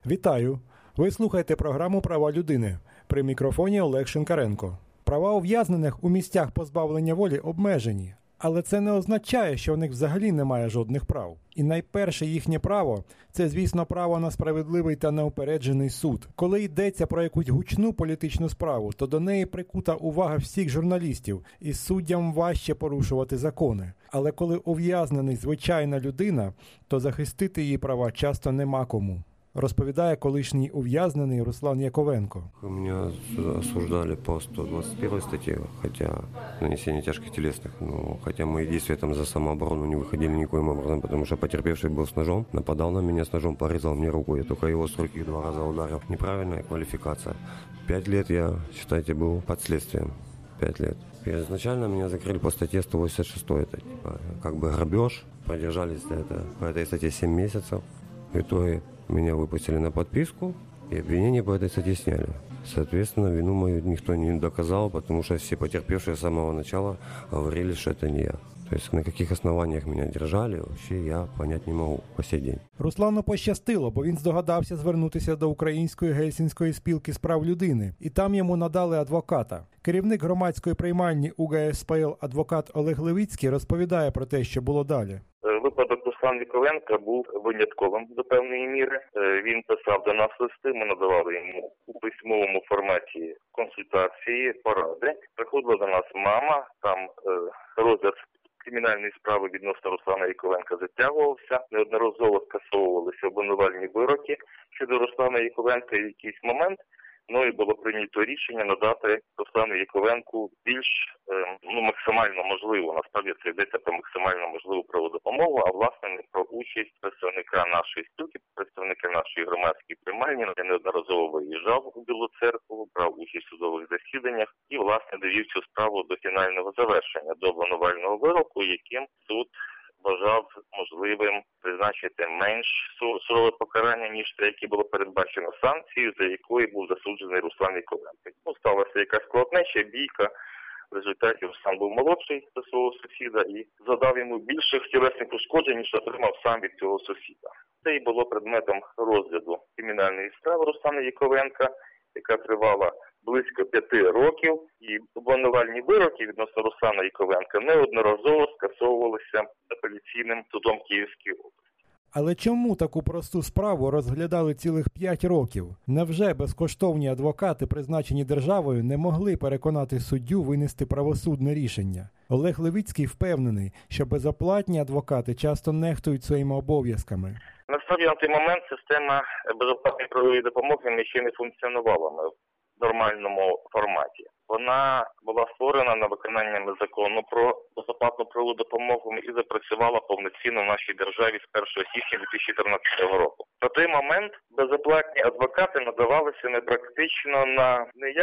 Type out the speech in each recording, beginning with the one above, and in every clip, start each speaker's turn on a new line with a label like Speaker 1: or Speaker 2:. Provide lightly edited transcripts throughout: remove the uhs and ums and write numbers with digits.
Speaker 1: Вітаю! Ви слухаєте програму «Права людини». При мікрофоні Олег Шинкаренко. Права ув'язнених у місцях позбавлення волі обмежені. Але це не означає, що в них взагалі немає жодних прав. І найперше їхнє право – це, звісно, право на справедливий та неупереджений суд. Коли йдеться про якусь гучну політичну справу, то до неї прикута увага всіх журналістів, і суддям важче порушувати закони. Але коли ув'язнений звичайна людина, то захистити її права часто нема кому. Розповідає колишній ув'язнений Руслан Яковенко.
Speaker 2: Меня осуждали по 121 статье, хотя нанесение тяжких телесных, хотя мои действия там за самооборону не выходили никоим образом, потому что потерпевший был с ножом, нападал на меня с ножом, порезал мне руку, я только его с руки 2 раза ударил. Неправильная квалификация. 5 лет я, считайте, был под следствием. 5 лет. Изначально меня закрыли по статье 186, это как бы грабеж, продержались по этой статье 7 месяцев. В итоге меня выпустили на подписку, и обвинение по этой статье сняли. Соответственно, вину мою никто не доказал, потому что все потерпевшие с самого начала говорили, что это не я. То есть на каких основаниях меня держали, вообще я понять не могу по сей день.
Speaker 1: Руслану пощастило, бо він здогадався звернутися до Української Гельсінської спілки з прав людини, і там йому надали адвоката. Керівник громадської приймальні УГСПЛ адвокат Олег Левицький розповідає про те, що було далі.
Speaker 3: Випадок Руслана Яковенка був винятковим до певної міри. Він писав до нас листи, ми надавали йому у письмовому форматі консультації, поради. Приходила до нас мама, там розгляд кримінальної справи відносно Руслана Яковенка затягувався, неодноразово скасовувалися обвинувальні вироки щодо Руслана Яковенка, і в якийсь момент мною було прийнято рішення надати Руслану Яковенку більш максимально можливу, насправді це йдеться про максимально можливу праводопомогу, а власне не про участь представника нашої спілки, представника нашої громадської приймальні. Я неодноразово виїжджав у Білу Церкву, брав участь у судових засіданнях і власне довів цю справу до фінального завершення, до обвинувального вироку, яким суд вважав можливим призначити менш сурове покарання, ніж те, яке було передбачено санкцією, за якою був засуджений Руслан Яковенко. Сталася якась складнеча, бійка. В результаті Руслан був молодший за свого сусіда і завдав йому більших тілесних ушкоджень, ніж отримав сам від цього сусіда. Це і було предметом розгляду кримінальної справи Руслана Яковенка, яка тривала близько 5 років, і обвинувальні вироки відносно Руслана Яковенка неодноразово скасовувалися апеляційним судом Київської області.
Speaker 1: Але чому таку просту справу розглядали цілих 5 років? Невже безкоштовні адвокати, призначені державою, не могли переконати суддю винести правосудне рішення? Олег Левицький впевнений, що безоплатні адвокати часто нехтують своїми обов'язками.
Speaker 3: Насправді на той момент система безоплатної правової допомоги ще не функціонувала в нормальному форматі. Вона була створена на виконанням закону про безоплатну правову допомогу і запрацювала повноцінно в нашій державі з 1 січня 2014 року. На той момент безоплатні адвокати надавалися не практично не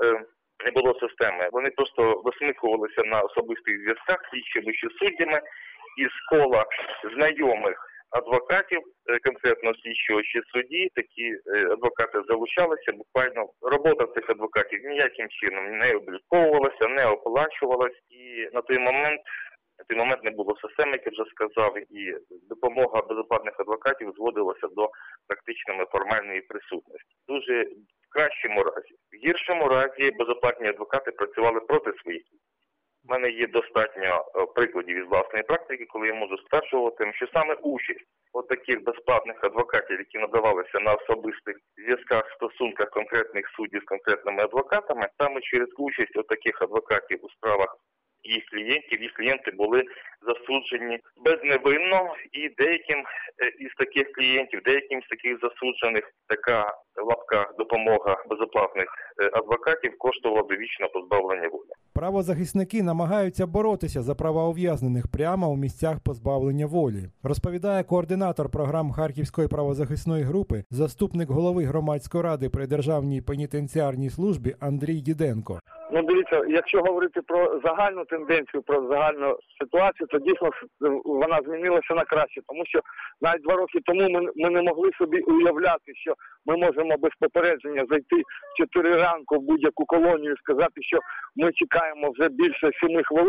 Speaker 3: було системи. Вони просто висмикувалися на особистих зв'язках слідчими чи суддями із кола знайомих адвокатів, конкретно слідчого чи судді, такі адвокати залучалися, буквально робота цих адвокатів ніяким чином не обліковувалася, не оплачувалась, і на той момент не було системи, як я вже сказав, і допомога безоплатних адвокатів зводилася до практично формальної присутності. Дуже в кращому разі. В гіршому разі безоплатні адвокати працювали проти своїх. У мене є достатньо прикладів із власної практики, коли я можу стверджувати, що саме участь таких безплатних адвокатів, які надавалися на особистих зв'язках, стосунках конкретних суддів з конкретними адвокатами, саме через участь таких адвокатів у справах їх клієнти були засуджені безневинно, і деяким із таких клієнтів, деяким з таких засуджених така в лапках допомога безоплатних адвокатів коштувала довічного позбавлення волі.
Speaker 1: Правозахисники намагаються боротися за права ув'язнених прямо у місцях позбавлення волі. Розповідає координатор програм Харківської правозахисної групи, заступник голови громадської ради при Державній пенітенціарній службі Андрій Діденко.
Speaker 4: Дивіться, якщо говорити про загальну тенденцію, про загальну ситуацію, то дійсно вона змінилася на краще. Тому що навіть 2 роки тому ми не могли собі уявляти, що ми можемо без попередження зайти в 4 ранку в будь-яку колонію і сказати, що ми чекаємо вже більше 7 хвилин,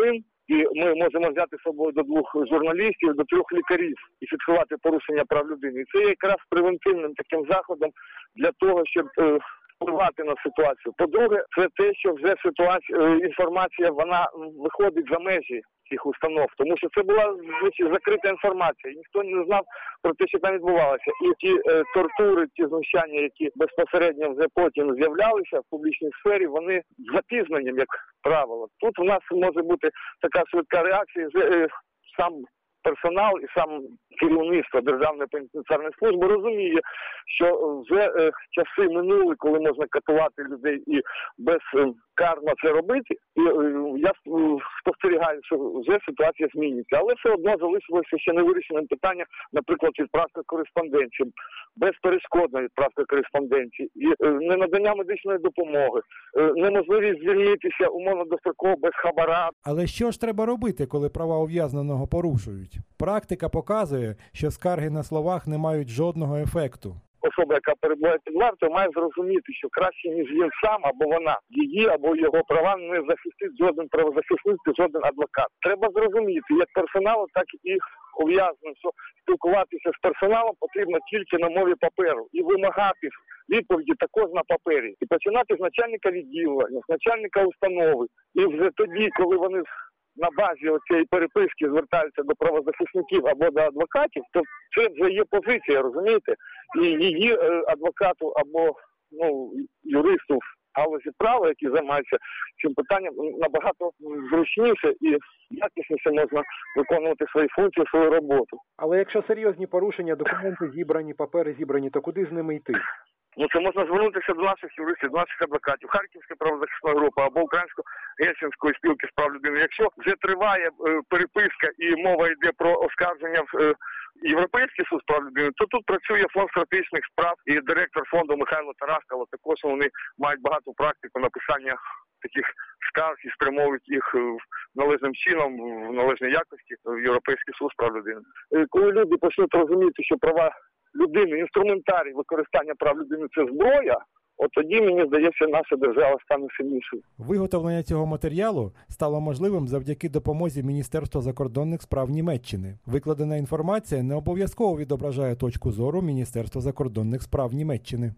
Speaker 4: і ми можемо взяти з собою до 2 журналістів, до 3 лікарів і фіксувати порушення прав людини. І це є якраз превентивним таким заходом для того, щоб впливати на ситуацію. По-друге, це те, що вже інформація, вона виходить за межі цих установ, тому що це була закрита інформація, і ніхто не знав про те, що там відбувалося. І ті тортури, ті знущання, які безпосередньо вже потім з'являлися в публічній сфері, вони з запізненням, як правило. Тут у нас може бути така швидка реакція, вже сам персонал і сам керівництво Державної пенітенціарної служби розуміє, що вже часи минули, коли можна катувати людей і безкарно це робити. І я спостерігаю, що вже ситуація змінюється. Але все одно залишилося ще невирішеним питання, наприклад, відправки кореспонденції, безперешкодна відправка кореспонденції, і ненадання медичної допомоги, неможливість звільнитися умовно достроково без хабара.
Speaker 1: Але що ж треба робити, коли права ув'язненого порушують? Практика показує, що скарги на словах не мають жодного ефекту.
Speaker 4: Особа, яка перебуває під вартою, має зрозуміти, що краще, ніж він сам або вона, її або його права не захистить жоден правозахисник, жоден адвокат. Треба зрозуміти, як персоналу, так і ув'язненим, що спілкуватися з персоналом потрібно тільки на мові паперу і вимагати відповіді також на папері. І починати з начальника відділення, з начальника установи. І вже тоді, коли вони на базі цієї переписки звертаються до правозахисників або до адвокатів, то це вже є позиція, розумієте? І її адвокату або юристу в галузі права, які займаються цим питанням, набагато зручніше і якісніше можна виконувати свої функції, свою роботу.
Speaker 5: Але якщо серйозні порушення, документи зібрані, папери зібрані, то куди з ними йти?
Speaker 4: Це можна звернутися до наших юристів, до наших адвокатів, Харківська правозахисна група або Українсько-Гельсінської спілки з прав людини. Якщо вже триває переписка і мова йде про оскарження в Європейський суд з прав людини, то тут працює фонд стратегічних справ і директор фонду Михайло Тараскало. Також вони мають багату практику написання таких скарг і спрямовують їх належним чином, в належній якості в Європейський суд з прав людини. Коли люди почнуть розуміти, що права людини, інструментарій використання прав людини – це зброя, от тоді, мені здається, наша держава стане сильнішою.
Speaker 1: Виготовлення цього матеріалу стало можливим завдяки допомозі Міністерства закордонних справ Німеччини. Викладена інформація не обов'язково відображає точку зору Міністерства закордонних справ Німеччини.